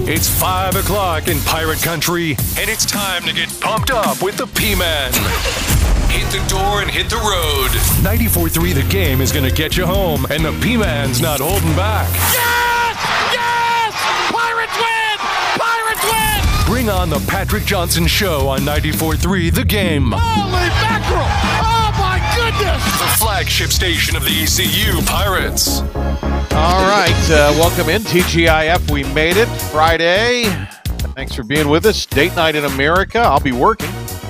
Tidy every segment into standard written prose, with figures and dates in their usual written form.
It's 5 o'clock in Pirate Country, and it's time to get pumped up with the P-Man. Hit the door and hit the road. 94.3 The Game is going to get you home, and the P-Man's not holding back. Yes! Yes! Pirates win! Pirates win! Bring on the Patrick Johnson Show on 94.3 The Game. Holy mackerel! Oh, my goodness! The flagship station of the ECU Pirates. All right, welcome in, TGIF. We made it, Friday. Thanks for being with us. Date night in America. I'll be working.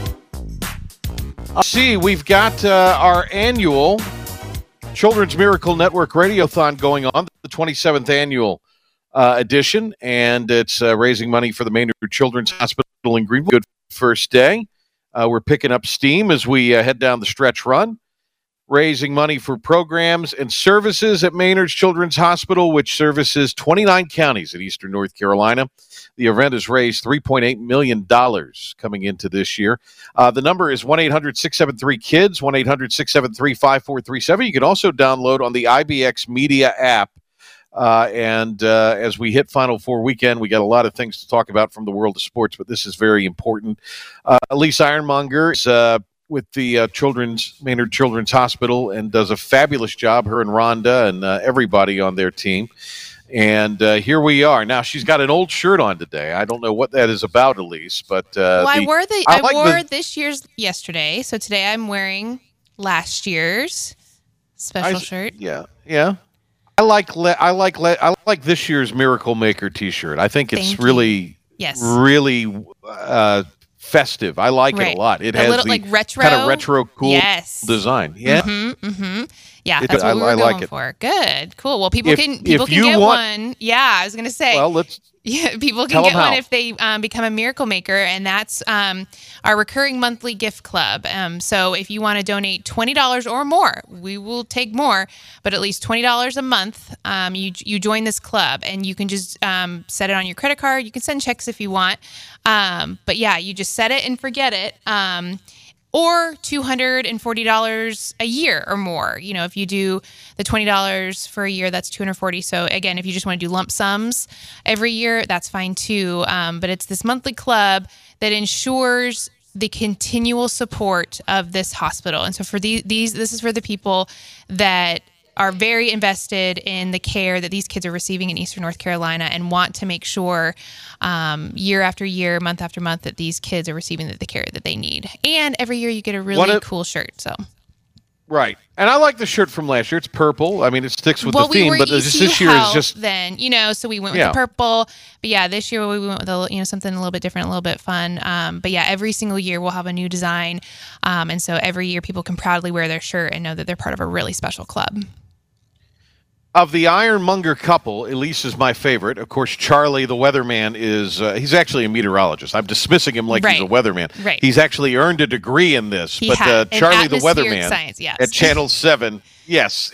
See, we've got our annual Children's Miracle Network Radiothon going on, the 27th annual edition, and it's raising money for the Maynard Children's Hospital in Greenville. Good first day. We're picking up steam as we head down the stretch run, raising money for programs and services at Maynard's Children's Hospital, which services 29 counties in eastern North Carolina. The event has raised $3.8 million coming into this year. The number is 1-800-673-KIDS, 1-800-673-5437. You can also download on the IBX Media app. And as we hit Final Four weekend, we got a lot of things to talk about from the world of sports, but this is very important. Elise Ironmonger is with the Maynard Children's Hospital and does a fabulous job, her and Rhonda and everybody on their team. And here we are. Now, she's got an old shirt on today. I don't know what that is about, Elise, but I wore this year's yesterday, so today I'm wearing last year's special shirt. Yeah. I like this year's Miracle Maker T-shirt. I think it's really festive. I like it a lot. It has little, the retro, kind of retro cool design. Yeah. Yeah, that's what we were going for. Good. Cool. Well, people can get one. Yeah, I was going to say. Well, people can get one if they become a Miracle Maker, and that's our recurring monthly gift club. So if you want to donate $20 or more, we will take more, but at least $20 a month, you join this club, and you can just set it on your credit card. You can send checks if you want, but yeah, you just set it and forget it. Or $240 a year or more. You know, if you do the $20 for a year, that's $240. So again, if you just want to do lump sums every year, that's fine too. But it's this monthly club that ensures the continual support of this hospital. And so for this is for the people that are very invested in the care that these kids are receiving in Eastern North Carolina and want to make sure year after year, month after month, that these kids are receiving the care that they need. And every year you get a really cool shirt. So, right. And I like the shirt from last year. It's purple. I mean, it sticks with the theme, but this year is just then, so we went with the purple. But yeah, this year we went with something a little bit different, a little bit fun. But yeah, every single year we'll have a new design. And so every year people can proudly wear their shirt and know that they're part of a really special club. Of the Ironmonger couple, Elise is my favorite. Of course, Charlie, the weatherman, he's actually a meteorologist. I'm dismissing him like he's a weatherman. Right. He's actually earned a degree in this. Charlie, the weatherman, science, yes. at Channel 7, yes,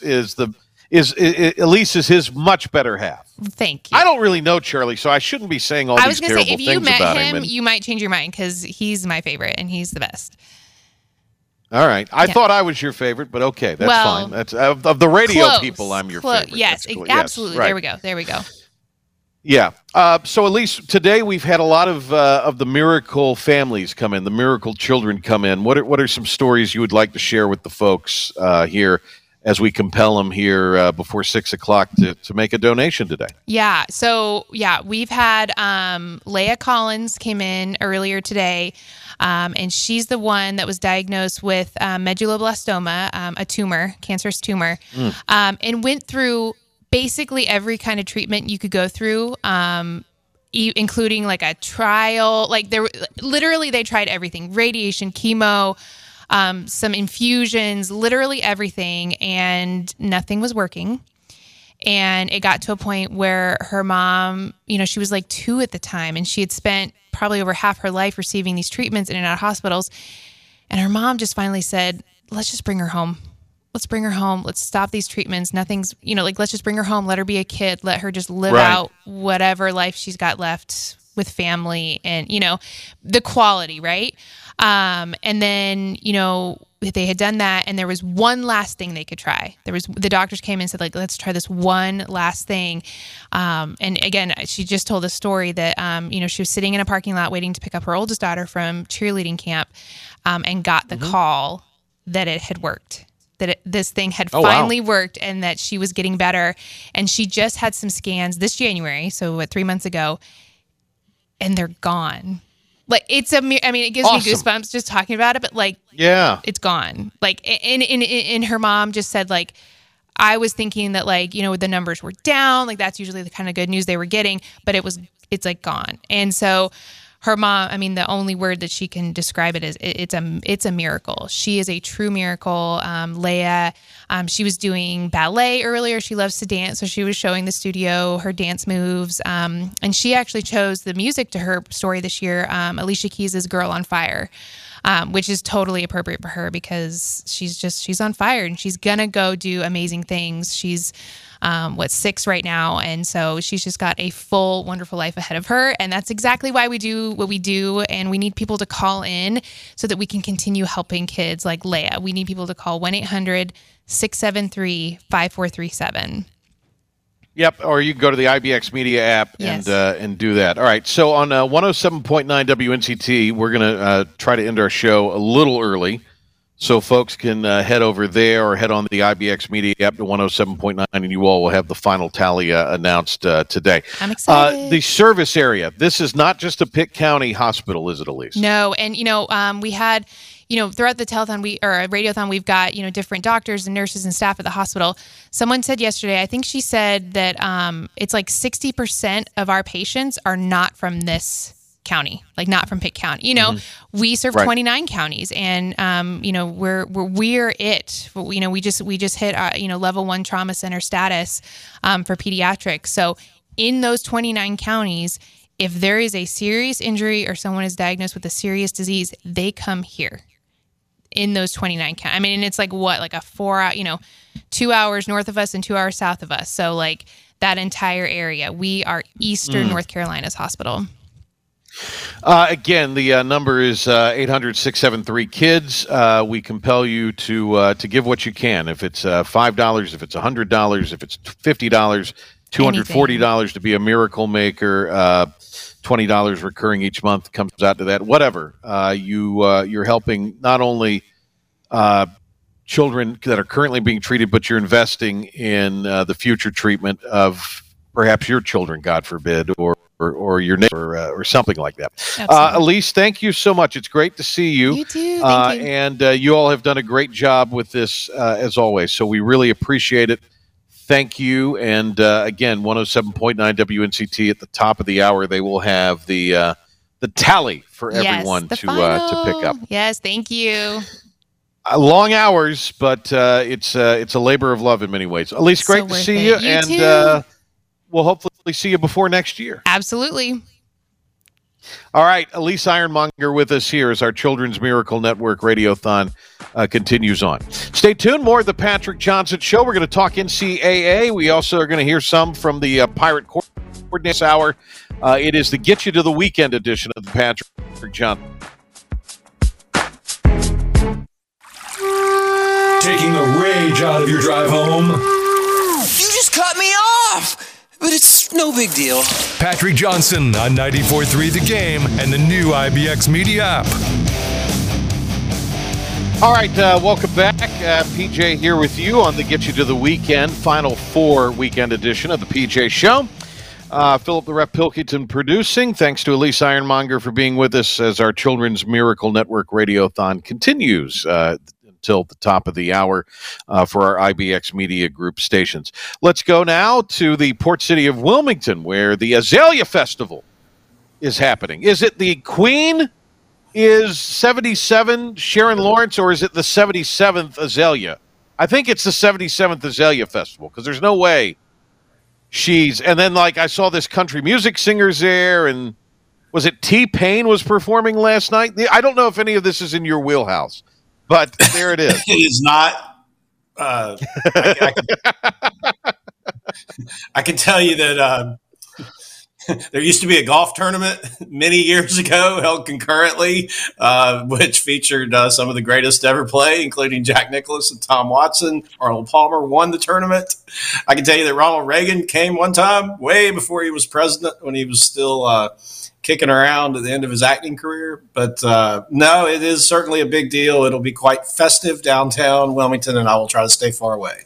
Elise is his much better half. Thank you. I don't really know Charlie, so I shouldn't be saying all these terrible things about him. I was going to say, if you met him, you might change your mind because he's my favorite and he's the best. All right. I thought I was your favorite, but okay, that's fine. That's of the radio people, I'm your favorite. Yes, absolutely. Yes, right. There we go. Yeah. So Elise, today we've had a lot of the miracle families come in, the miracle children come in. What are some stories you would like to share with the folks here as we compel them here before 6 o'clock to make a donation today? Yeah. So we've had Leah Collins came in earlier today. And she's the one that was diagnosed with medulloblastoma, a tumor, cancerous tumor, and went through basically every kind of treatment you could go through, including like a trial. Like they tried everything: radiation, chemo, some infusions, literally everything, and nothing was working. And it got to a point where her mom, she was like 2 at the time, and she had spent probably over half her life receiving these treatments in and out of hospitals. And her mom just finally said, let's just bring her home. Let's bring her home. Let's stop these treatments. Nothing's, let's just bring her home. Let her be a kid. Let her just live out whatever life she's got left with family and, the quality, right? And then, they had done that, and there was one last thing they could try. The doctors came in and said, like, let's try this one last thing. And again, she just told a story that, she was sitting in a parking lot waiting to pick up her oldest daughter from cheerleading camp, and got the call that it had worked, that this thing had finally worked, and that she was getting better. And she just had some scans this January, so 3 months ago, and they're gone. Like, it gives me goosebumps just talking about it, but like, yeah, it's gone. Like, and her mom just said, like, I was thinking that, like, the numbers were down, like that's usually the kind of good news they were getting, but it's like gone. And so her mom, the only word that she can describe it is it's a miracle. She is a true miracle. Leia, she was doing ballet earlier. She loves to dance, so she was showing the studio her dance moves. And she actually chose the music to her story this year, Alicia Keys' "Girl on Fire," which is totally appropriate for her because she's on fire and she's gonna go do amazing things. She's 6 right now, and so she's just got a full, wonderful life ahead of her, and that's exactly why we do what we do. And we need people to call in so that we can continue helping kids like Leia. We need people to call 1-800-673-5437. Yep, or you can go to the IBX Media app and do that. All right, so on 107.9 WNCT, we're going to try to end our show a little early, so folks can head over there or head on the IBX Media app to 107.9, and you all will have the final tally announced today. I'm excited. The service area. This is not just a Pitt County hospital, is it, Elise? No, and we had, throughout the telethon or radiothon, we've got different doctors and nurses and staff at the hospital. Someone said yesterday, I think she said that it's like 60% of our patients are not from this county, like not from Pitt County. We serve 29 counties, and we're it. We just hit level 1 trauma center status for pediatrics. So in those 29 counties, if there is a serious injury or someone is diagnosed with a serious disease, they come here. In those 29 counties, and it's like a 4 hour, 2 hours north of us and 2 hours south of us. So like that entire area, we are Eastern North Carolina's hospital. Again, the number is 800-673-KIDS. We compel you to give what you can. If it's $5, if it's $100, if it's $50, $240 to be a miracle maker, $20 recurring each month comes out to that. Whatever, you're helping not only children that are currently being treated, but you're investing in the future treatment of perhaps your children, God forbid, or your neighbor, or something like that. Elise, thank you so much. It's great to see you. You too. Thank you. And you all have done a great job with this, as always. So we really appreciate it. Thank you. And again, 107.9 WNCT at the top of the hour. They will have the tally for everyone to pick up. Yes, thank you. Long hours, but it's a labor of love in many ways. Elise, great to see you. You too. We'll hopefully see you before next year. Absolutely. All right, Elise Ironmonger with us here as our Children's Miracle Network Radiothon continues on. Stay tuned. More of the Patrick Johnson Show. We're going to talk NCAA. We also are going to hear some from the Pirate Coordinator Hour. It is the Get You to the Weekend edition of the Patrick Johnson. Taking the rage out of your drive home. You just cut me off! But it's no big deal. Patrick Johnson on 94.3 The Game and the new IBX Media app. All right, welcome back. PJ here with you on the Get You to the Weekend, Final Four weekend edition of the PJ Show. Philip the Ref Pilkington producing. Thanks to Elise Ironmonger for being with us as our Children's Miracle Network Radiothon continues until the top of the hour for our IBX Media Group stations. Let's go now to the port city of Wilmington, where the Azalea Festival is happening. Is it the Queen is 77, Sharon Lawrence, or is it the 77th Azalea? I think it's the 77th Azalea Festival, because there's no way and then I saw this country music singers there, and was it T-Pain was performing last night? I don't know if any of this is in your wheelhouse, but there it is. It is not. I can tell you that There used to be a golf tournament many years ago held concurrently, which featured some of the greatest to ever play, including Jack Nicklaus and Tom Watson. Arnold Palmer won the tournament. I can tell you that Ronald Reagan came one time way before he was president, when he was still kicking around at the end of his acting career. But no, it is certainly a big deal. It'll be quite festive downtown Wilmington, and I will try to stay far away.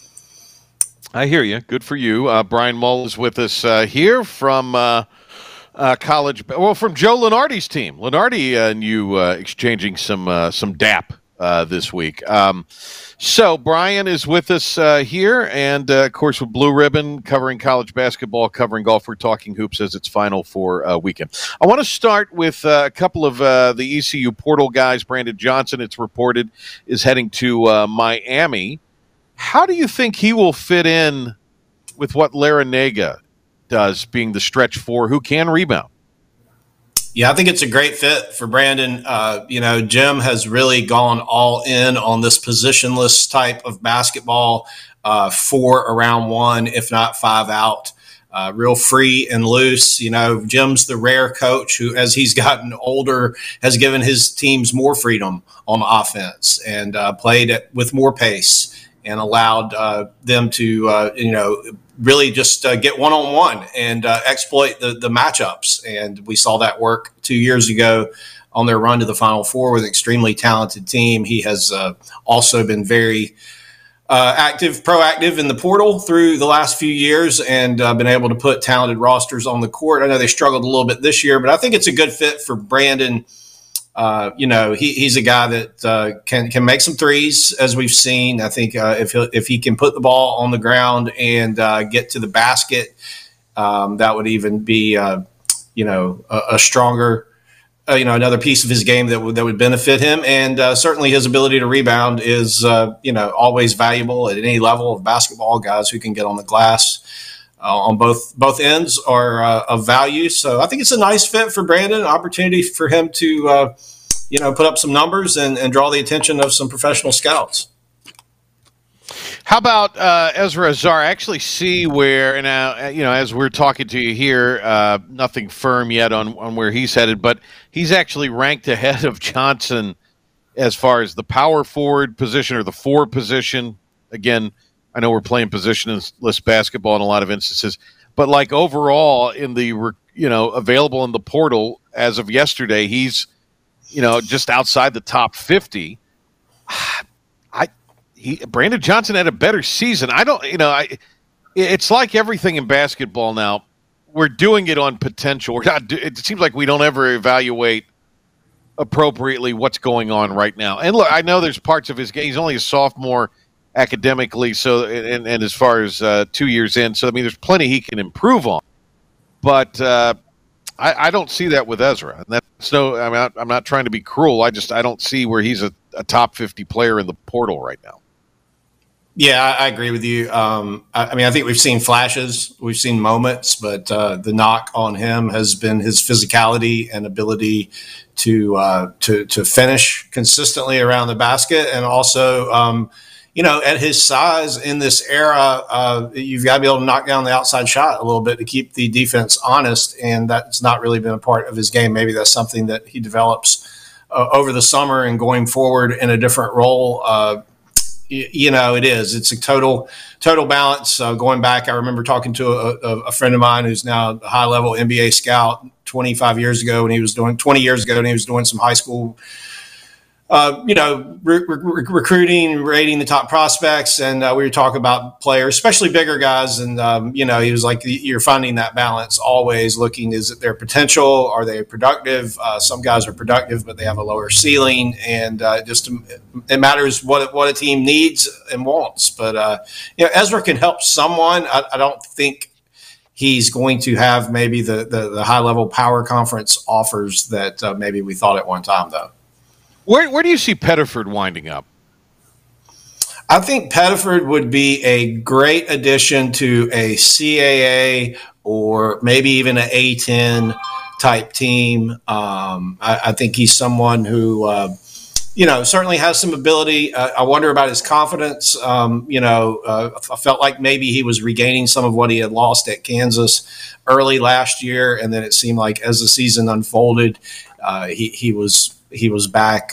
I hear you. Good for you. Brian Mull is with us here from college. Well, from Joe Lunardi's team. Lunardi and you exchanging some DAP this week. So Brian is with us here, and of course with Blue Ribbon, covering college basketball, covering golf. We're talking hoops as it's Final Four weekend. I want to start with a couple of the ECU portal guys. Brandon Johnson, it's reported, is heading to Miami. How do you think he will fit in with what Larrañaga does, being the stretch four who can rebound? Yeah, I think it's a great fit for Brandon. Jim has really gone all in on this positionless type of basketball, 4 around 1, if not 5 out, real free and loose. Jim's the rare coach who, as he's gotten older, has given his teams more freedom on offense and played with more pace, and allowed them to, really just get one-on-one and exploit the matchups. And we saw that work 2 years ago on their run to the Final Four with an extremely talented team. He has also been very proactive in the portal through the last few years, and been able to put talented rosters on the court. I know they struggled a little bit this year, but I think it's a good fit for Brandon. He's a guy that can make some threes, as we've seen. I think if he can put the ball on the ground and get to the basket, that would even be a stronger, another piece of his game that would benefit him. And certainly his ability to rebound is always valuable at any level of basketball. Guys who can get on the glass on both ends are of value. So I think it's a nice fit for Brandon, an opportunity for him to, put up some numbers and draw the attention of some professional scouts. How about Ezra Azar? I actually see where, and as we're talking to you here, nothing firm yet on where he's headed, but he's actually ranked ahead of Johnson as far as the power forward position or the 4 position. Again, I know we're playing positionless basketball in a lot of instances, but like overall in the, available in the portal as of yesterday, he's, just outside the top 50. Brandon Johnson had a better season. It's like everything in basketball now. We're doing it on potential. It seems like we don't ever evaluate appropriately what's going on right now. And look, I know there's parts of his game. He's only a sophomore academically, so and as far as 2 years in, so there's plenty he can improve on. But I don't see that with Ezra. And that's I'm not trying to be cruel. I don't see where he's a top 50 player in the portal right now. Yeah, I agree with you. I think we've seen flashes, we've seen moments, but the knock on him has been his physicality and ability to finish consistently around the basket, and also, at his size in this era, you've got to be able to knock down the outside shot a little bit to keep the defense honest, and that's not really been a part of his game. Maybe that's something that he develops over the summer and going forward in a different role. It's a total balance. Going back, I remember talking to a friend of mine who's now a high-level NBA scout 20 years ago when he was doing some high school recruiting, rating the top prospects. And we were talking about players, especially bigger guys. And, he was like, you're finding that balance always looking, is it their potential? Are they productive? Some guys are productive, but they have a lower ceiling. And it matters what a team needs and wants. But, Ezra can help someone. I don't think he's going to have maybe the high-level power conference offers that maybe we thought at one time, though. Where do you see Pettiford winding up? I think Pettiford would be a great addition to a CAA or maybe even an A10 type team. I think he's someone who certainly has some ability. I wonder about his confidence. I felt like maybe he was regaining some of what he had lost at Kansas early last year, and then it seemed like as the season unfolded, he was back.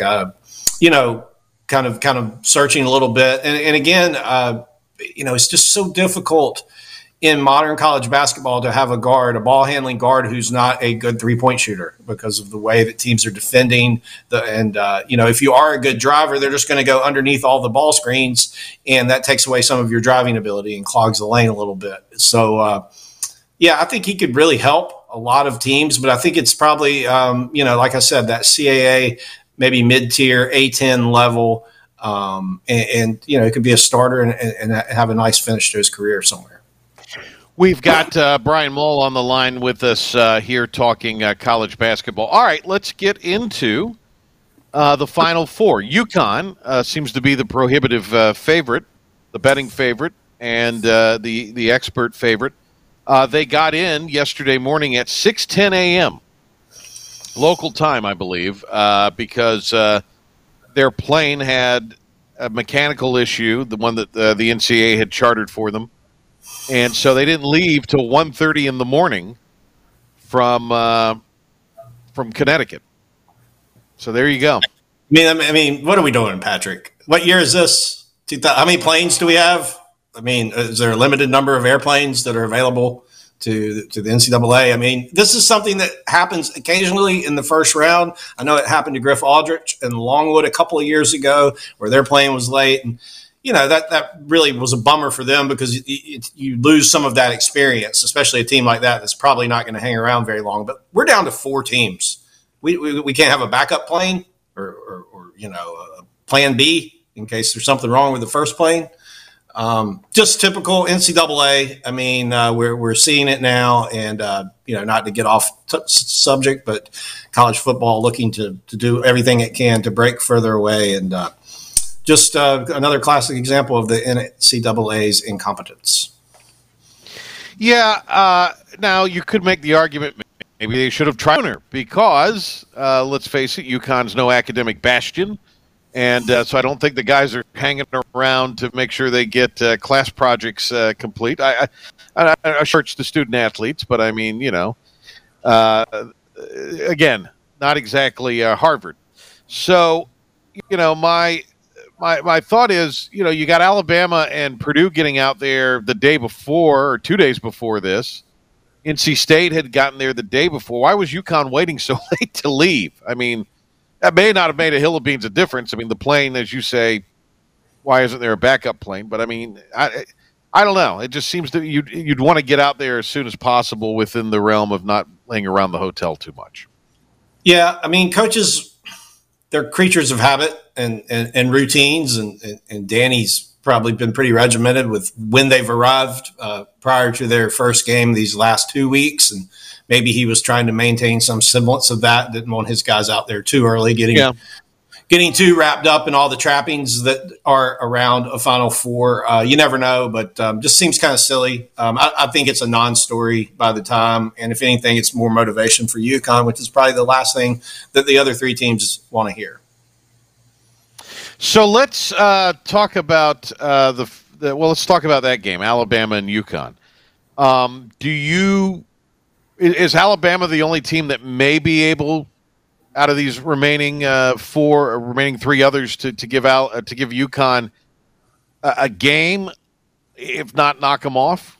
Kind of searching a little bit, and again, it's just so difficult in modern college basketball to have a ball handling guard who's not a good 3-point shooter because of the way that teams are defending. If you are a good driver, they're just going to go underneath all the ball screens, and that takes away some of your driving ability and clogs the lane a little bit. So, I think he could really help a lot of teams, but I think it's probably, like I said, that CAA, maybe mid-tier A10 level, it could be a starter and have a nice finish to his career somewhere. We've got Brian Mull on the line with us here talking college basketball. All right, let's get into the Final Four. UConn seems to be the prohibitive favorite, the betting favorite, and the expert favorite. They got in yesterday morning at 6:10 a.m. local time, I believe, because their plane had a mechanical issue, the one that the NCAA had chartered for them. And so they didn't leave till 1:30 in the morning from Connecticut. So there you go. I mean, what are we doing, Patrick? What year is this? How many planes do we have? I mean, is there a limited number of airplanes that are available to the NCAA? I mean, this is something that happens occasionally in the first round. I know it happened to Griff Aldrich and Longwood a couple of years ago where their plane was late. And that really was a bummer for them because you lose some of that experience, especially a team like that that's probably not going to hang around very long. But we're down to 4 teams. We can't have a backup plane or a plan B in case there's something wrong with the first plane. Just typical NCAA. I mean, we're seeing it now, and not to get off subject, but college football looking to do everything it can to break further away, and just another classic example of the NCAA's incompetence. Yeah. Now you could make the argument maybe they should have tried her because let's face it, UConn's no academic bastion. And so I don't think the guys are hanging around to make sure they get class projects complete. I search the student athletes, but I mean, again, not exactly Harvard. So, my thought is, you got Alabama and Purdue getting out there the day before or 2 days before this. NC State had gotten there the day before. Why was UConn waiting so late to leave? I mean, that may not have made a hill of beans a difference. I mean, the plane, as you say, why isn't there a backup plane? But I mean, I don't know. It just seems that you'd want to get out there as soon as possible within the realm of not laying around the hotel too much. Yeah, I mean, coaches, they're creatures of habit and routines, and Danny's probably been pretty regimented with when they've arrived prior to their first game these last 2 weeks, and maybe he was trying to maintain some semblance of that. Didn't want his guys out there too early, getting too wrapped up in all the trappings that are around a Final Four. You never know, but just seems kind of silly. I think it's a non-story by the time, and if anything, it's more motivation for UConn, which is probably the last thing that the other 3 teams want to hear. So let's talk about let's talk about that game, Alabama and UConn. Is Alabama the only team that may be able, out of these remaining 3 others, to give UConn a game, if not knock them off?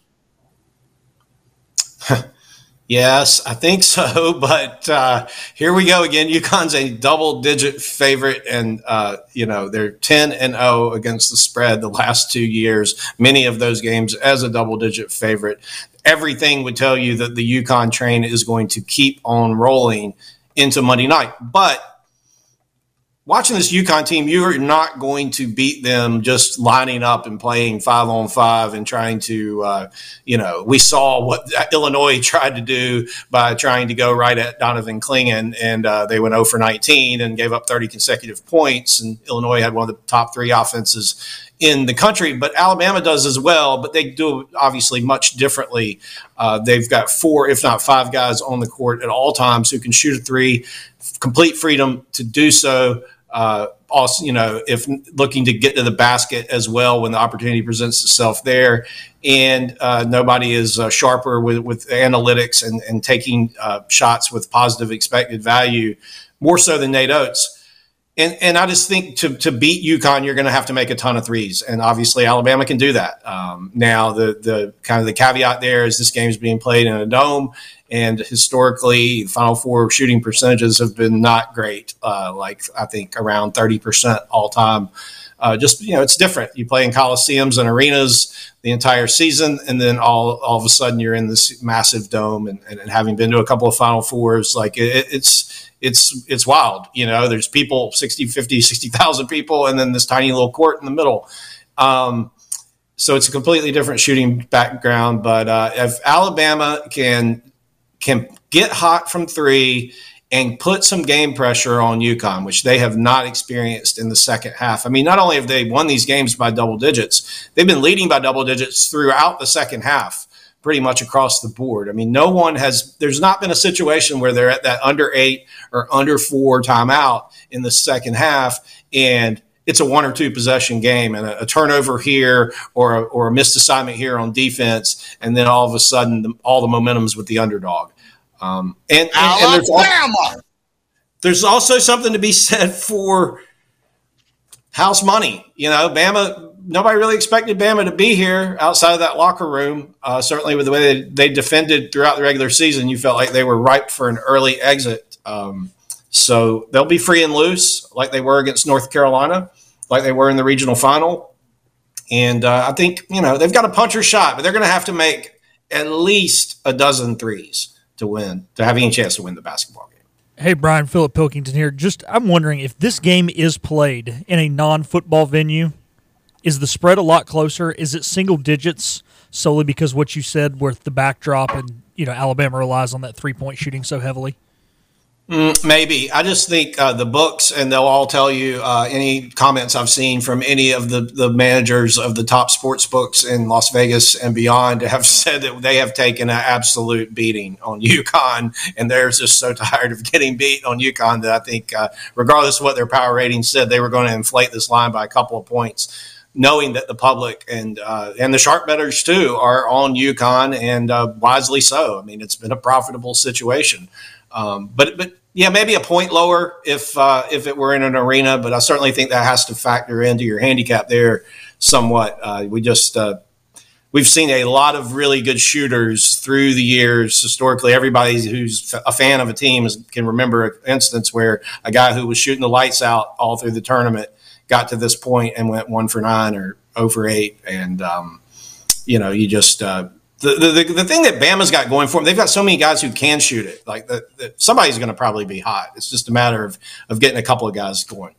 Yes, I think so. But here we go again. UConn's a double-digit favorite, and they're 10-0 against the spread the last 2 years. Many of those games as a double-digit favorite. Everything would tell you that the UConn train is going to keep on rolling into Monday night. But watching this UConn team, you are not going to beat them just lining up and playing 5-on-5 and trying to, we saw what Illinois tried to do by trying to go right at Donovan Clingan, and they went 0 for 19 and gave up 30 consecutive points. And Illinois had one of the top 3 offenses in the country, but Alabama does as well, but they do obviously much differently. They've got 4, if not 5 guys on the court at all times who can shoot a 3, complete freedom to do so. Also, if looking to get to the basket as well when the opportunity presents itself there. And nobody is sharper with analytics and taking shots with positive expected value, more so than Nate Oates. And I just think to beat UConn, you're going to have to make a ton of threes. And obviously Alabama can do that. Now, the kind of the caveat there is this game is being played in a dome. And historically, Final Four shooting percentages have been not great, like I think around 30% all time. It's different. You play in coliseums and arenas the entire season, and then all of a sudden you're in this massive dome. And having been to a couple of Final Fours, like it's wild. There's people, 60, 50, 60,000 people, and then this tiny little court in the middle. So it's a completely different shooting background. But if Alabama can get hot from three and put some game pressure on UConn, which they have not experienced in the second half. I mean, not only have they won these games by double digits, they've been leading by double digits throughout the second half, pretty much across the board. I mean, there's not been a situation where they're at that under 8 or under 4 timeout in the second half, and it's a 1 or 2 possession game and a turnover here or a missed assignment here on defense, and then all of a sudden all the momentum's with the underdog. And there's also something to be said for house money. Bama, nobody really expected Bama to be here outside of that locker room. Certainly with the way they defended throughout the regular season, you felt like they were ripe for an early exit. So they'll be free and loose like they were against North Carolina, like they were in the regional final. And I think, they've got a puncher's shot, but they're going to have to make at least a dozen threes to have any chance to win the basketball game. Hey, Brian, Philip Pilkington here. I'm wondering if this game is played in a non-football venue, is the spread a lot closer? Is it single digits solely because what you said with the backdrop and, Alabama relies on that three-point shooting so heavily? Maybe. I just think the books, and they'll all tell you any comments I've seen from any of the managers of the top sports books in Las Vegas and beyond have said that they have taken an absolute beating on UConn, and they're just so tired of getting beat on UConn that I think regardless of what their power ratings said, they were going to inflate this line by a couple of points, knowing that the public and the sharp bettors too are on UConn, and wisely so. I mean, it's been a profitable situation. But yeah, maybe a point lower if it were in an arena, but I certainly think that has to factor into your handicap there somewhat. We've seen a lot of really good shooters through the years. Historically, everybody who's a fan of a team can remember an instance where a guy who was shooting the lights out all through the tournament got to this point and went 1 for 9 or 0 for 8. And, you just the thing that Bama's got going for them, they've got so many guys who can shoot it. Like somebody's going to probably be hot. It's just a matter of getting a couple of guys going.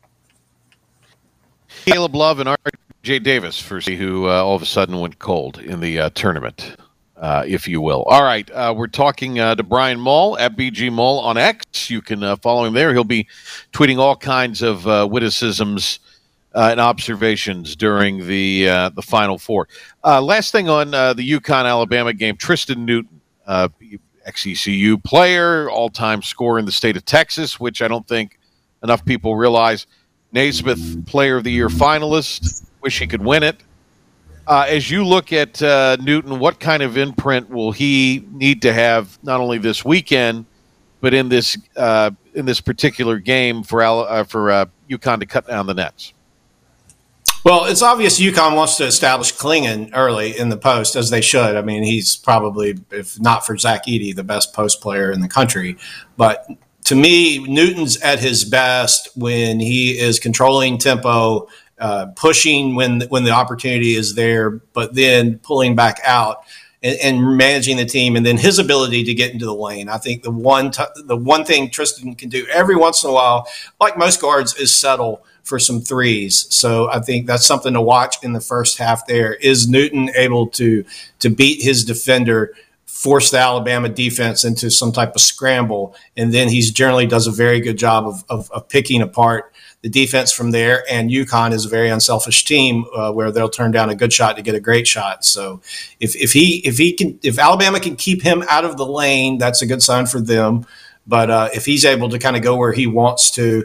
Caleb Love and R.J. Davis, who all of a sudden went cold in the tournament, if you will. All right, we're talking to Brian Mull at BG Mull on X. You can follow him there. He'll be tweeting all kinds of witticisms and observations during the Final Four. Last thing on the UConn-Alabama game, Tristan Newton, ex-ECU player, all-time scorer in the state of Texas, which I don't think enough people realize. Naismith Player of the Year finalist. Wish he could win it. As you look at Newton, what kind of imprint will he need to have not only this weekend, but in this particular game for UConn to cut down the nets? Well, it's obvious UConn wants to establish Klingon early in the post, as they should. I mean, he's probably, if not for Zach Edey, the best post player in the country. But to me, Newton's at his best when he is controlling tempo, pushing when the opportunity is there, but then pulling back out and managing the team, and then his ability to get into the lane. I think the one thing Tristan can do every once in a while, like most guards, is settle for some threes. So I think that's something to watch in the first half there. Is Newton able to beat his defender, force the Alabama defense into some type of scramble? And then he generally does a very good job of picking apart the defense from there. And UConn is a very unselfish team where they'll turn down a good shot to get a great shot. So if Alabama can keep him out of the lane, that's a good sign for them. But if he's able to kind of go where he wants to,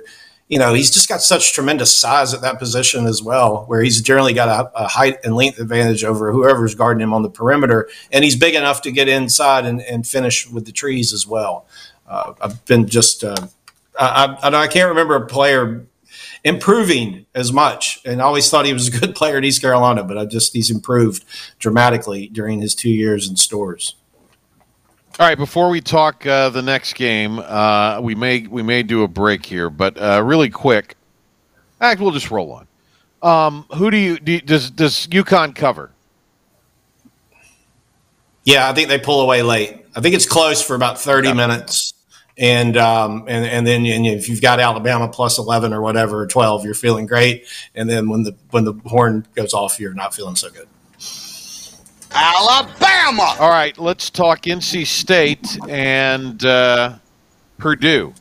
he's just got such tremendous size at that position as well, where he's generally got a height and length advantage over whoever's guarding him on the perimeter. And he's big enough to get inside and finish with the trees as well. I've been just I can't remember a player improving as much, and I always thought he was a good player at East Carolina, but he's improved dramatically during his 2 years in Storrs. All right, before we talk the next game, we may do a break here, but really quick, we'll just roll on. Who does UConn cover? Yeah, I think they pull away late. I think it's close for about 30 minutes, and then if you've got Alabama plus 11 or whatever, or 12, you're feeling great, and then when the horn goes off, you're not feeling so good. Alabama! All right, let's talk NC State and Purdue.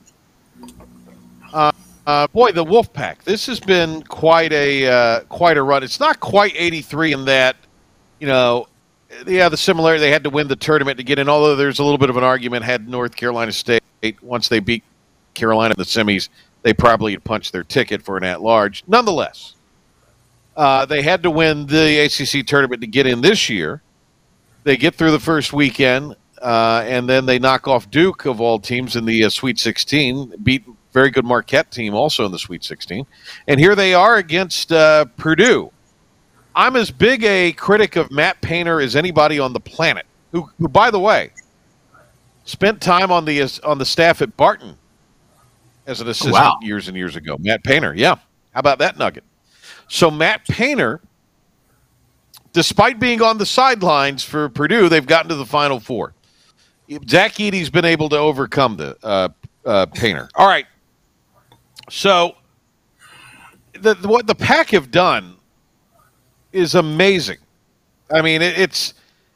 Boy, the Wolfpack. This has been quite a run. It's not quite 83 in that, the similarity, they had to win the tournament to get in, although there's a little bit of an argument, had North Carolina State, once they beat Carolina in the semis, they probably punched their ticket for an at-large. Nonetheless, they had to win the ACC tournament to get in this year. They get through the first weekend, and then they knock off Duke, of all teams, in the Sweet 16, beat very good Marquette team also in the Sweet 16. And here they are against Purdue. I'm as big a critic of Matt Painter as anybody on the planet, who by the way, spent time on the staff at Barton as an assistant years and years ago. Matt Painter, yeah. How about that nugget? So Matt Painter, despite being on the sidelines for Purdue, they've gotten to the Final Four. Zach Edey's been able to overcome the Painter. All right. So what the Pack have done is amazing. I mean, it's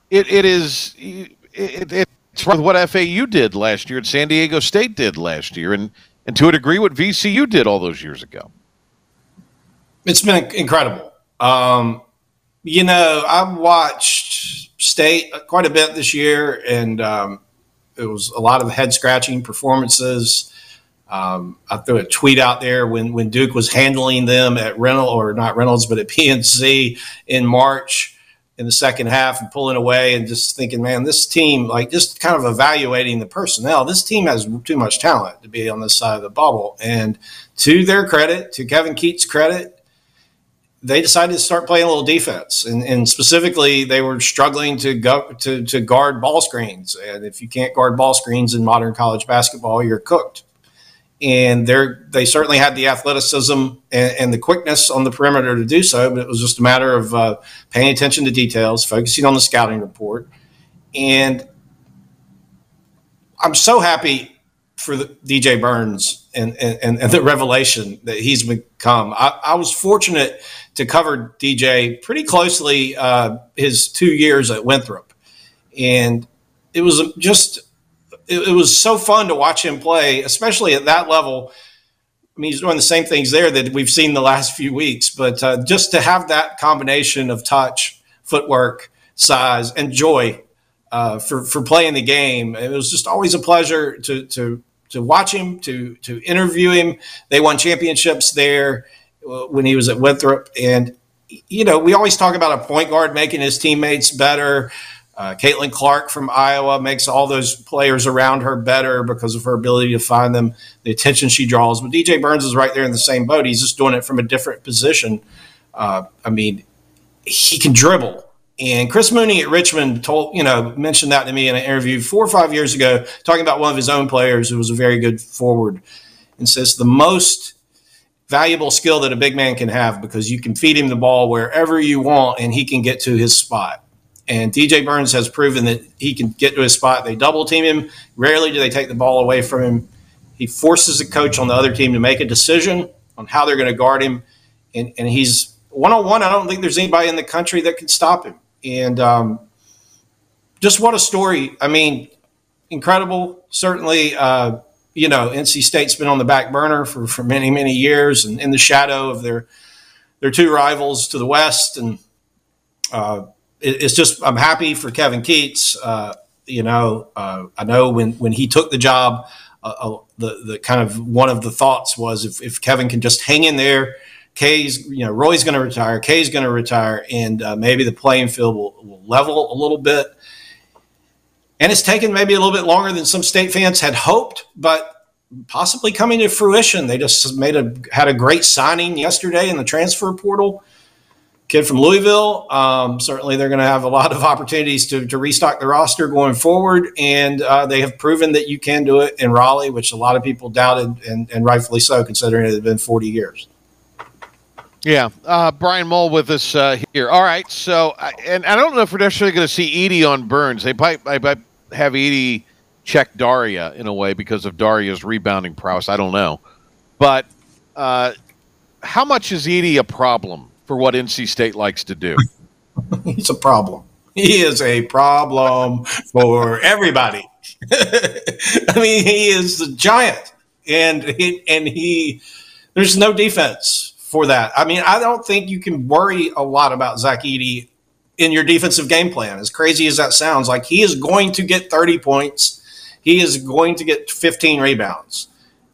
what FAU did last year and San Diego State did last year, and to a degree what VCU did all those years ago. It's been incredible. I've watched State quite a bit this year, and it was a lot of head-scratching performances. I threw a tweet out there when Duke was handling them at PNC in March in the second half and pulling away and just thinking, man, this team, just kind of evaluating the personnel, this team has too much talent to be on this side of the bubble. And to their credit, to Kevin Keatts' credit, they decided to start playing a little defense, and specifically they were struggling to guard ball screens. And if you can't guard ball screens in modern college basketball, you're cooked. And they certainly had the athleticism and the quickness on the perimeter to do so, but it was just a matter of paying attention to details, focusing on the scouting report. And I'm so happy for DJ Burns and the revelation that he's become. I was fortunate to cover DJ pretty closely his 2 years at Winthrop. And it was it was so fun to watch him play, especially at that level. I mean, he's doing the same things there that we've seen the last few weeks, but just to have that combination of touch, footwork, size, and joy for playing the game, it was just always a pleasure to watch him, to interview him. They won championships there when he was at Winthrop. And, we always talk about a point guard making his teammates better. Caitlin Clark from Iowa makes all those players around her better because of her ability to find them, the attention she draws. But DJ Burns is right there in the same boat. He's just doing it from a different position. He can dribble. And Chris Mooney at Richmond mentioned that to me in an interview 4 or 5 years ago, talking about one of his own players who was a very good forward, and says the most valuable skill that a big man can have, because you can feed him the ball wherever you want and he can get to his spot. And DJ Burns has proven that he can get to his spot. They double team him. Rarely do they take the ball away from him. He forces a coach on the other team to make a decision on how they're going to guard him. And he's one-on-one. I don't think there's anybody in the country that can stop him. And just what a story. I mean, incredible. Certainly, NC State's been on the back burner for many, many years, and in the shadow of their two rivals to the west. And it's just, I'm happy for Kevin Keatts. I know when he took the job, the kind of one of the thoughts was if Kevin can just hang in there, Roy's going to retire, Kay's going to retire, and maybe the playing field will level a little bit. And it's taken maybe a little bit longer than some State fans had hoped, but possibly coming to fruition. They just had a great signing yesterday in the transfer portal. Kid from Louisville. Certainly they're going to have a lot of opportunities to restock the roster going forward. And they have proven that you can do it in Raleigh, which a lot of people doubted, and rightfully so, considering it had been 40 years. Yeah. Brian Mull with us here. All right. So, and I don't know if we're necessarily going to see Edey on Burns. They might have Edey check Daria in a way because of Daria's rebounding prowess. I don't know. But how much is Edey a problem for what NC State likes to do? He's a problem. He is a problem for everybody. I mean, he is a giant, and there's no defense for that. I mean, I don't think you can worry a lot about Zach Edey in your defensive game plan. As crazy as that sounds, like, he is going to get 30 points. He is going to get 15 rebounds.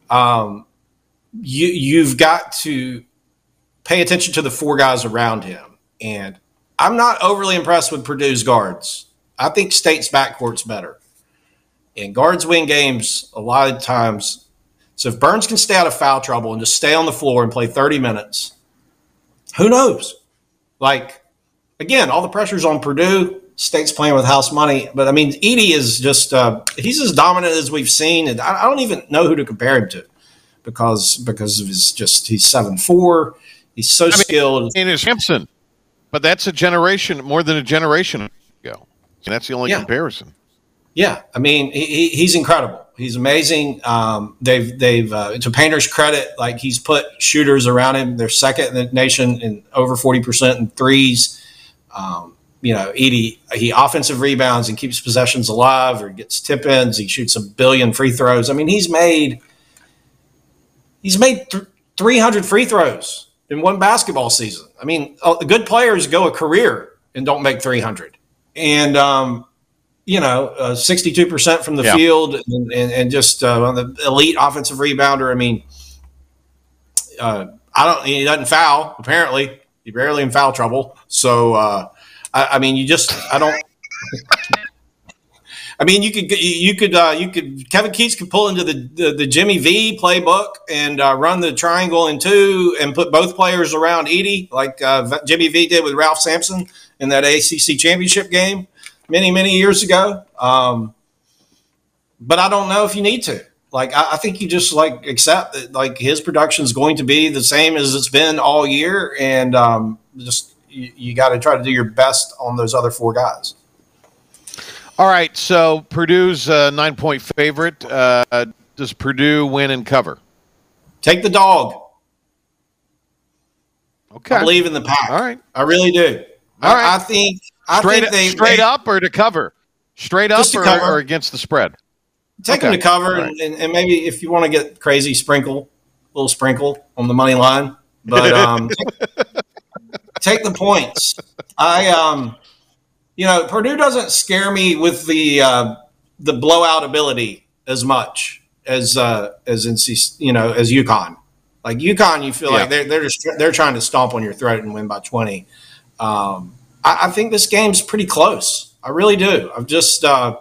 You've got to pay attention to the four guys around him. And I'm not overly impressed with Purdue's guards. I think State's backcourt's better. And guards win games a lot of times. So if Burns can stay out of foul trouble and just stay on the floor and play 30 minutes, who knows? Like, again, all the pressure's on Purdue. State's playing with house money. But, I mean, Edey is just he's as dominant as we've seen. And I don't even know who to compare him to because of he's 7'4". He's so skilled. And it's Hampson. But that's a generation, more than a generation ago. And that's the only comparison. Yeah. I mean, he's incredible. He's amazing. They've to Painter's credit, like, he's put shooters around him. They're second in the nation in over 40% in threes. Edey, he offensive rebounds and keeps possessions alive, or gets tip-ins. He shoots 1 billion free throws. I mean, he's made 300 free throws in one basketball season. I mean, good players go a career and don't make 300. And, 62% from the field and just the elite offensive rebounder. I mean, he doesn't foul, apparently. He's barely in foul trouble. So, Kevin Keats could pull into the Jimmy V playbook and run the triangle in two and put both players around Edey, like Jimmy V did with Ralph Sampson in that ACC championship game many, many years ago. But I don't know if you need to. Like, I think you just accept that, like, his production is going to be the same as it's been all year, and you got to try to do your best on those other four guys. All right, so Purdue's 9-point favorite. Does Purdue win and cover? Take the dog. Okay. I believe in the Pack. All right. I really do. All right. I think straight up or to cover? Straight up or against the spread? Take them to cover, right. and maybe if you want to get crazy, a little sprinkle on the money line. But take the points. Purdue doesn't scare me with the blowout ability as much as NC, as UConn. Like UConn, you feel like they're trying to stomp on your throat and win by 20. I think this game's pretty close. I really do. I've just, I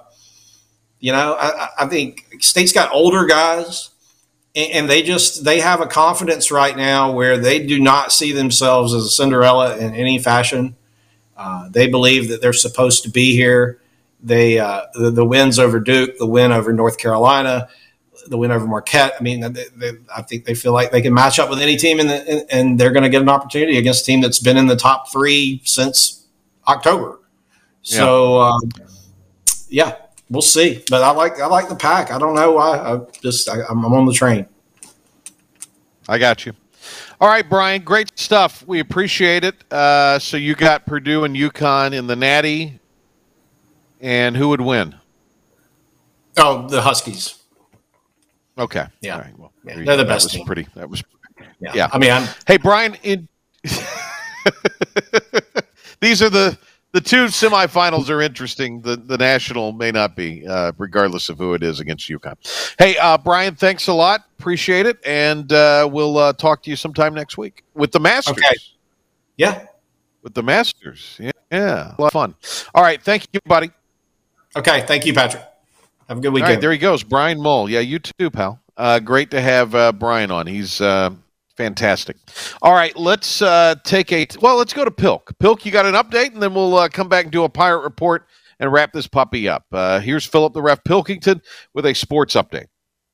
think State's got older guys, and they have a confidence right now where they do not see themselves as a Cinderella in any fashion. They believe that they're supposed to be here. They the wins over Duke, the win over North Carolina, the win over Marquette. I mean, I think they feel like they can match up with any team, and they're going to get an opportunity against a team that's been in the top three since October. So, we'll see. But I like the Pack. I don't know why. I'm on the train. I got you. All right, Brian, great stuff. We appreciate it. So you got Purdue and UConn in the Natty, and who would win? Oh, the Huskies. Okay. Yeah. All right. Well, they're the best team. That was yeah. I mean, hey, Brian, these are the The two semifinals are interesting. The national may not be, regardless of who it is against UConn. Hey, Brian, thanks a lot. Appreciate it. And we'll talk to you sometime next week with the Masters. Okay. Yeah. With the Masters. Yeah. A lot of fun. All right. Thank you, buddy. Okay. Thank you, Patrick. Have a good weekend. All right. There he goes. Brian Mull. Yeah, you too, pal. Great to have Brian on. He's fantastic. All right, let's let's go to Pilk. Pilk, you got an update, and then we'll come back and do a Pirate Report and wrap this puppy up. Here's Philip the Ref Pilkington with a sports update.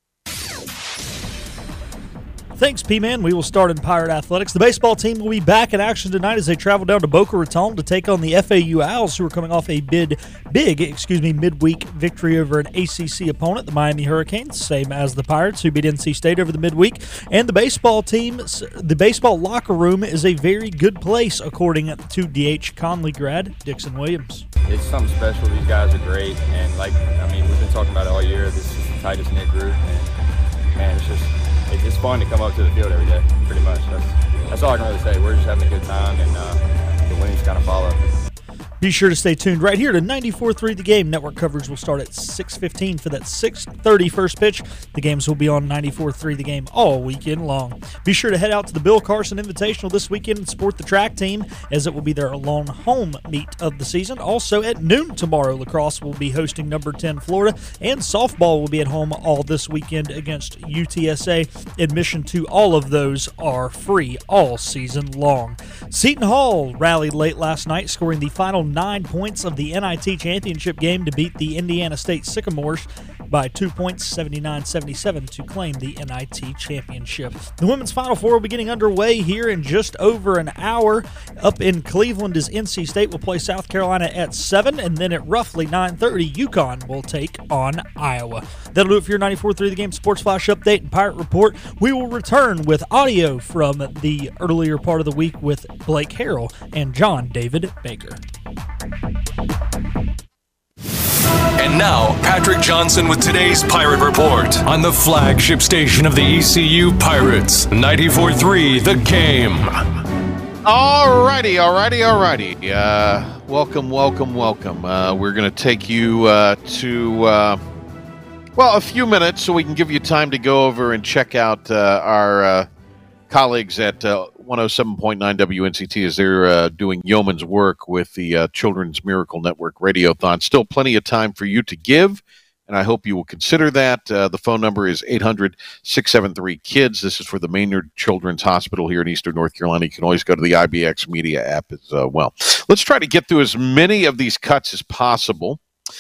Thanks, P-Man. We will start in Pirate Athletics. The baseball team will be back in action tonight as they travel down to Boca Raton to take on the FAU Owls, who are coming off a midweek victory over an ACC opponent, the Miami Hurricanes, same as the Pirates, who beat NC State over the midweek. And the baseball locker room is a very good place, according to DH Conley grad Dixon Williams. It's something special. These guys are great, and we've been talking about it all year. This is the tightest knit group, and man, it's fun to come up to the field every day, pretty much. That's all I can really say. We're just having a good time, and the winnings kind of follow. Be sure to stay tuned right here to 94.3 The Game. Network coverage will start at 6:15 for that 6:30 first pitch. The games will be on 94.3 The Game all weekend long. Be sure to head out to the Bill Carson Invitational this weekend and support the track team, as it will be their lone home meet of the season. Also at noon tomorrow, lacrosse will be hosting number 10 Florida, and softball will be at home all this weekend against UTSA. Admission to all of those are free all season long. Seton Hall rallied late last night, scoring the final 9 points of the NIT championship game to beat the Indiana State Sycamores by 2 points, 79-77, to claim the NIT championship. The women's Final Four will be getting underway here in just over an hour. Up in Cleveland, as NC State will play South Carolina at 7, and then at roughly 9:30, UConn will take on Iowa. That'll do it for your 94.3 The Game Sports Flash Update and Pirate Report. We will return with audio from the earlier part of the week with Blake Harrell and John David Baker. And now, Patrick Johnson with today's Pirate Report on the flagship station of the ECU Pirates, 94.3 The Game. All righty. Welcome. We're going to take you to a few minutes so we can give you time to go over and check out our colleagues at 107.9 WNCT as they're doing yeoman's work with the Children's Miracle Network Radiothon. Still plenty of time for you to give, and I hope you will consider that. The phone number is 800-673-KIDS. This is for the Maynard Children's Hospital here in Eastern North Carolina. You can always go to the IBX Media app as well. Let's try to get through as many of these cuts as possible.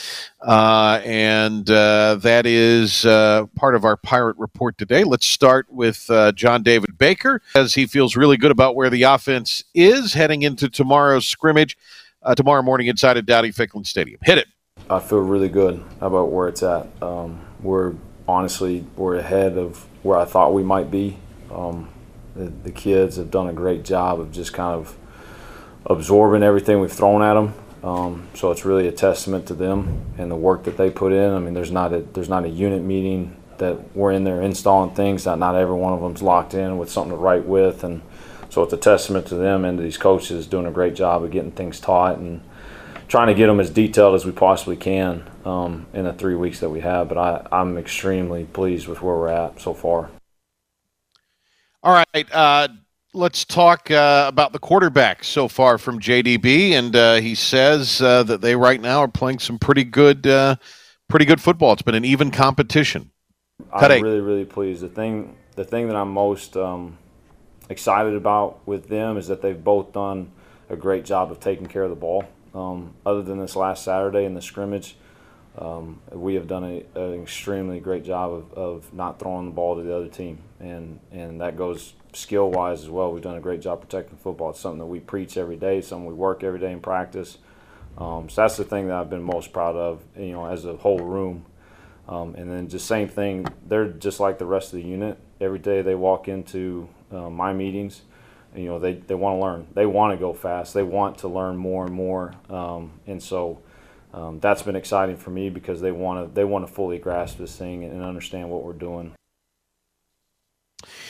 And that is part of our Pirate Report today. Let's start with John David Baker, as he feels really good about where the offense is heading into tomorrow's scrimmage, tomorrow morning inside of Dowdy-Ficklen Stadium. Hit it. I feel really good about where it's at. We're ahead of where I thought we might be. The kids have done a great job of just kind of absorbing everything we've thrown at them. So it's really a testament to them and the work that they put in. I mean, there's not a unit meeting that we're in there installing things. Not every one of them's locked in with something to write with, and so it's a testament to them and to these coaches doing a great job of getting things taught and trying to get them as detailed as we possibly can in the 3 weeks that we have. But I'm extremely pleased with where we're at so far. All right. Let's talk about the quarterback so far from JDB, and he says that they right now are playing some pretty good football. It's been an even competition. I'm really, really pleased. The thing that I'm most excited about with them is that they've both done a great job of taking care of the ball. Other than this last Saturday in the scrimmage, we have done an extremely great job of not throwing the ball to the other team, and that goes skill-wise as well. We've done a great job protecting football. It's something that we preach every day, something we work every day in practice. So that's the thing that I've been most proud of, as a whole room. And then just same thing, they're just like the rest of the unit. Every day they walk into my meetings, they want to learn. They want to go fast. They want to learn more and more. And so that's been exciting for me because they want to fully grasp this thing and understand what we're doing.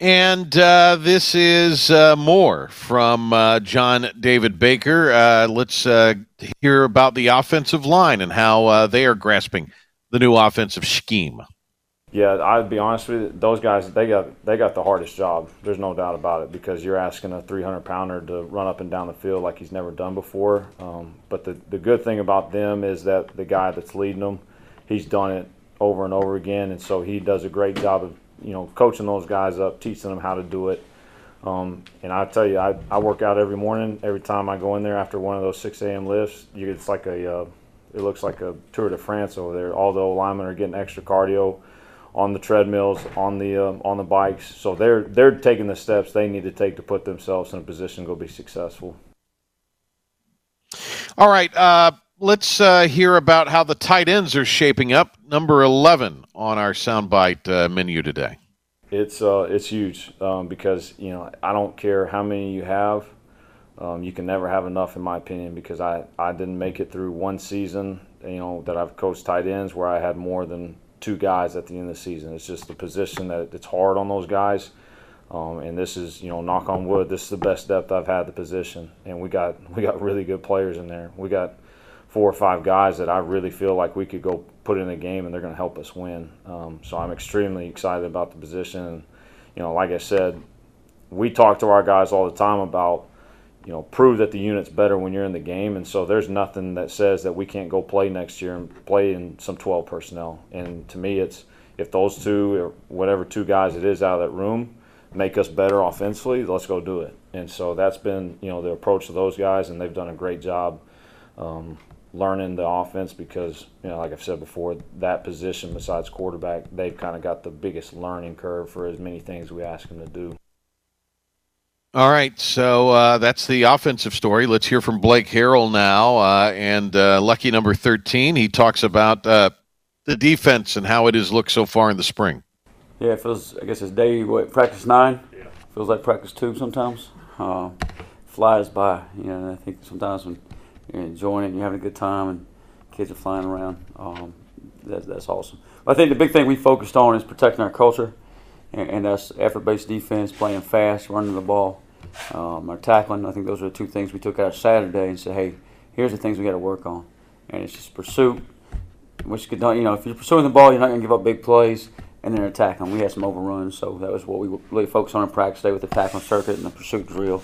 And this is more from John David Baker. Let's hear about the offensive line and how they are grasping the new offensive scheme. Yeah, I'd be honest with you, those guys, they got the hardest job. There's no doubt about it, because you're asking a 300-pounder to run up and down the field like he's never done before. But the good thing about them is that the guy that's leading them, he's done it over and over again, and so he does a great job of coaching those guys up, teaching them how to do it. And I tell you, I work out every morning. Every time I go in there after one of those 6 a.m. lifts, it's like it looks like a Tour de France over there. All the old linemen are getting extra cardio on the treadmills, on the bikes. So they're taking the steps they need to take to put themselves in a position to go be successful. All right, let's hear about how the tight ends are shaping up. Number 11 on our soundbite menu today. It's huge because I don't care how many you have. You can never have enough, in my opinion, because I didn't make it through one season that I've coached tight ends where I had more than 2 guys at the end of the season. It's just the position that it's hard on those guys. And this is, knock on wood, this is the best depth I've had at the position. And we got really good players in there. We got 4 or 5 guys that I really feel like we could go put in a game and they're going to help us win. So I'm extremely excited about the position. And, like I said, we talk to our guys all the time about, prove that the unit's better when you're in the game. And so there's nothing that says that we can't go play next year and play in some 12 personnel. And to me, it's if those 2 or whatever 2 guys it is out of that room make us better offensively, let's go do it. And so that's been, the approach to those guys, and they've done a great job learning the offense because, like I've said before, that position besides quarterback, they've kind of got the biggest learning curve for as many things we ask them to do. All right, so that's the offensive story. Let's hear from Blake Harrell now, and lucky number 13. He talks about the defense and how it has looked so far in the spring. Yeah, it feels, I guess it's practice 9? Yeah. Feels like practice 2 sometimes. Flies by, and I think sometimes when you're enjoying it and you're having a good time and kids are flying around, that's awesome. But I think the big thing we focused on is protecting our culture, and that's effort-based defense, playing fast, running the ball. Our tackling, I think those are the 2 things we took out Saturday and said, hey, here's the things we got to work on. And it's just pursuit, which could, if you're pursuing the ball, you're not going to give up big plays, and then attacking. We had some overruns, so that was what we really focused on in practice day with the tackling circuit and the pursuit drill.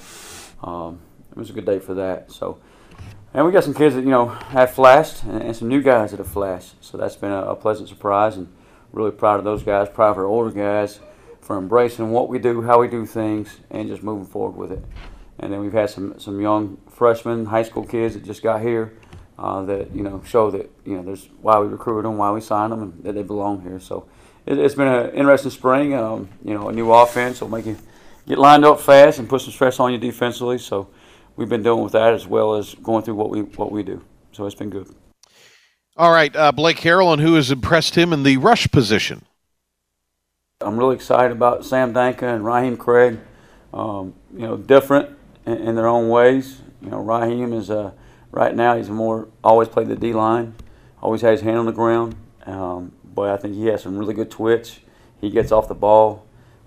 It was a good day for that. So, and we got some kids that have flashed, and some new guys that have flashed. So that's been a pleasant surprise, and really proud of those guys, proud of our older guys, for embracing what we do, how we do things, and just moving forward with it. And then we've had some young freshmen, high school kids that just got here that show that there's why we recruited them, why we signed them, and that they belong here. So it's been an interesting spring. A new offense will make you get lined up fast and put some stress on you defensively. So we've been dealing with that as well as going through what we do. So it's been good. All right, Blake Harrell, and who has impressed him in the rush position? I'm really excited about Sam Danka and Raheem Craig. Different in their own ways. Raheem is right now he's always played the D line, always had his hand on the ground. But I think he has some really good twitch. He gets off the ball,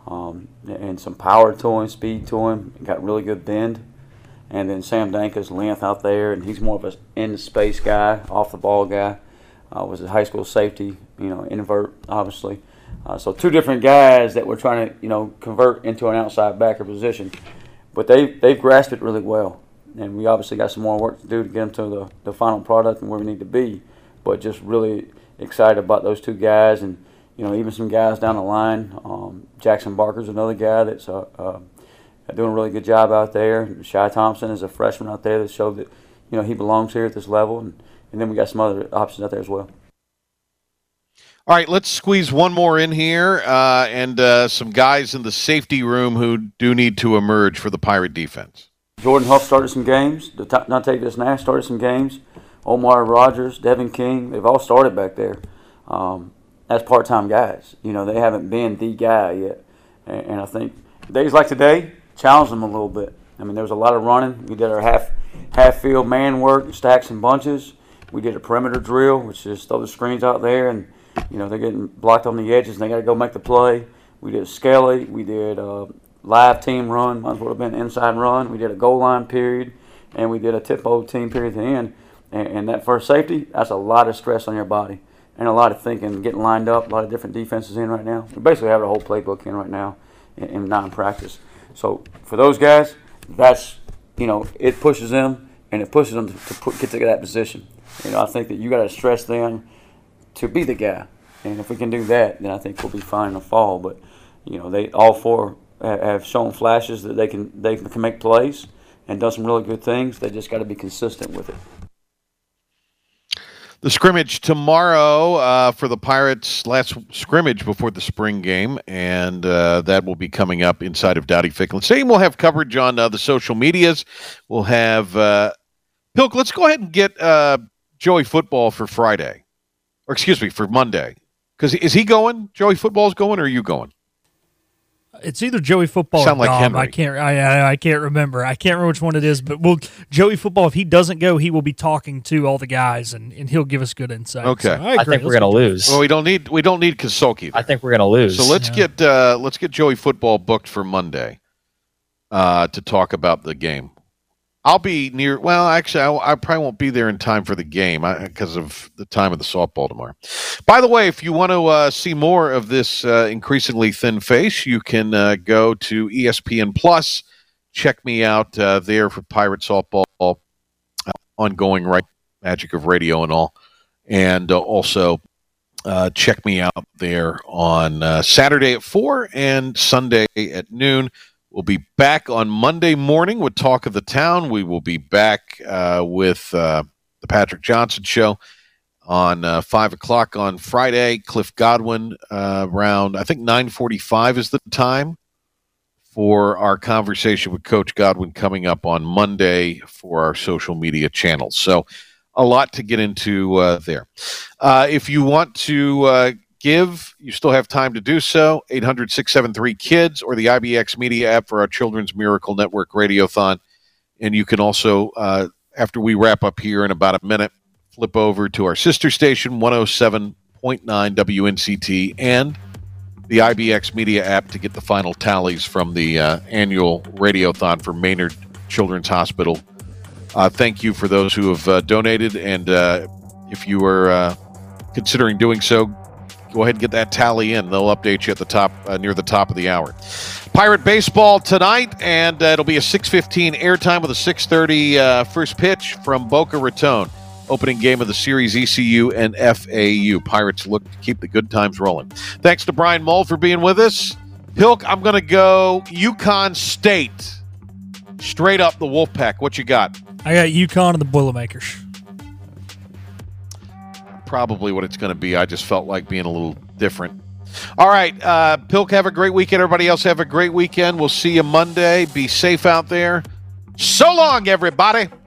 and some power to him, speed to him. He got really good bend. And then Sam Danka's length out there, and he's more of an in-space guy, off-the-ball guy. Was a high school safety, invert, obviously. So 2 different guys that we're trying to, convert into an outside backer position. But they've grasped it really well. And we obviously got some more work to do to get them to the final product and where we need to be. But just really excited about those 2 guys and, even some guys down the line. Jackson Barker's another guy that's doing a really good job out there. Shai Thompson is a freshman out there that showed that, he belongs here at this level. And then we got some other options out there as well. All right, let's squeeze one more in here and some guys in the safety room who do need to emerge for the Pirate defense. Jordan Huff started some games. Dontavius Nash started some games. Omar Rogers, Devin King, they've all started back there as part-time guys. They haven't been the guy yet. And I think days like today challenged them a little bit. I mean, there was a lot of running. We did our half-field man work, stacks and bunches. We did a perimeter drill, which is throw the screens out there and they're getting blocked on the edges and they got to go make the play. We did Skelly. We did live team run. Might as well have been inside run. We did a goal line period, and we did a tempo team period at the end. And that first safety, that's a lot of stress on your body and a lot of thinking, getting lined up, a lot of different defenses in right now. We basically have a whole playbook in right now in non-practice. So for those guys, that's, it pushes them, and it pushes them to get to that position. I think that you got to stress them to be the guy. And if we can do that, then I think we'll be fine in the fall. But, they all four have shown flashes that they can make plays and done some really good things. They just got to be consistent with it. The scrimmage tomorrow for the Pirates, last scrimmage before the spring game, and that will be coming up inside of Dowdy Ficklen Stadium. We'll have coverage on the social medias. We'll have Pilk, let's go ahead and get Joey Football for Friday. Or excuse me, for Monday. Because is he going? Joey Football's going, or are you going? It's either Joey Football Sound or like Dom. Henry. I can't remember. I can't remember which one it is. But Joey Football, if he doesn't go, he will be talking to all the guys, and he'll give us good insight. Okay, so I think we're going to lose. Well, we don't need Kasulki. I think we're going to lose. So let's get Joey Football booked for Monday to talk about the game. I'll be near. Well, actually, I probably won't be there in time for the game because of the time of the softball tomorrow. By the way, if you want to see more of this increasingly thin face, you can go to ESPN Plus. Check me out there for Pirate softball, ongoing, right? Magic of radio and all, and also check me out there on Saturday at 4 and Sunday at noon. We'll be back on Monday morning with Talk of the Town. We will be back with the Patrick Johnson Show on 5 o'clock on Friday. Cliff Godwin around, I think 9:45 is the time for our conversation with Coach Godwin coming up on Monday for our social media channels. So a lot to get into there. If you want to give, you still have time to do so. 800-673-KIDS or the IBX Media app for our Children's Miracle Network Radiothon. And you can also, after we wrap up here in about a minute, flip over to our sister station, 107.9 WNCT, and the IBX Media app to get the final tallies from the annual Radiothon for Maynard Children's Hospital. Thank you for those who have donated, and if you are considering doing so, go ahead and get that tally in. They'll update you at the top, near the top of the hour. Pirate baseball tonight, and it'll be a 6:15 airtime with a 6:30 first pitch from Boca Raton. Opening game of the series, ECU and FAU. Pirates look to keep the good times rolling. Thanks to Brian Mull for being with us. Pilk, I'm going to go UConn State. Straight up the Wolfpack. What you got? I got UConn and the Boilermakers. Probably what it's going to be. I just felt like being a little different. All right, Pilk, have a great weekend. Everybody else have a great weekend. We'll see you Monday. Be safe out there. So long, everybody.